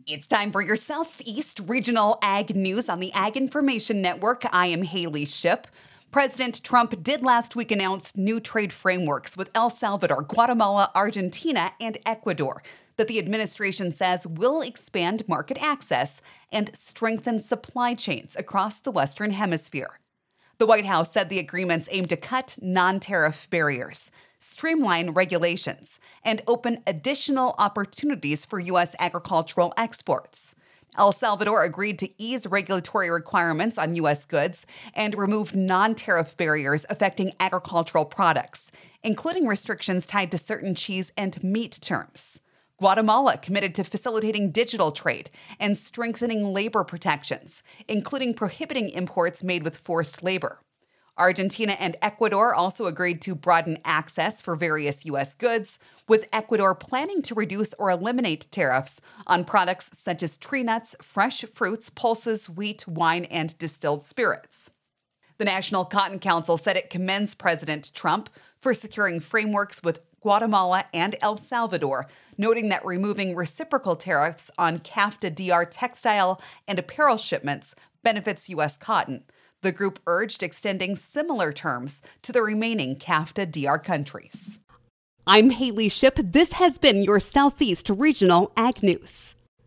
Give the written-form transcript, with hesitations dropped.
It's time for your Southeast Regional Ag News on the Ag Information Network. I am Haley Shipp. President Trump did last week announce new trade frameworks with El Salvador, Guatemala, Argentina, and Ecuador that the administration says will expand market access and strengthen supply chains across the Western Hemisphere. The White House said the agreements aim to cut non-tariff barriers, streamline regulations, and open additional opportunities for U.S. agricultural exports. El Salvador agreed to ease regulatory requirements on U.S. goods and remove non-tariff barriers affecting agricultural products, including restrictions tied to certain cheese and meat terms. Guatemala committed to facilitating digital trade and strengthening labor protections, including prohibiting imports made with forced labor. Argentina and Ecuador also agreed to broaden access for various U.S. goods, with Ecuador planning to reduce or eliminate tariffs on products such as tree nuts, fresh fruits, pulses, wheat, wine, and distilled spirits. The National Cotton Council said it commends President Trump for securing frameworks with Guatemala and El Salvador, noting that removing reciprocal tariffs on CAFTA-DR textile and apparel shipments benefits U.S. cotton. The group urged extending similar terms to the remaining CAFTA-DR countries. I'm Haley Shipp. This has been your Southeast Regional Ag News.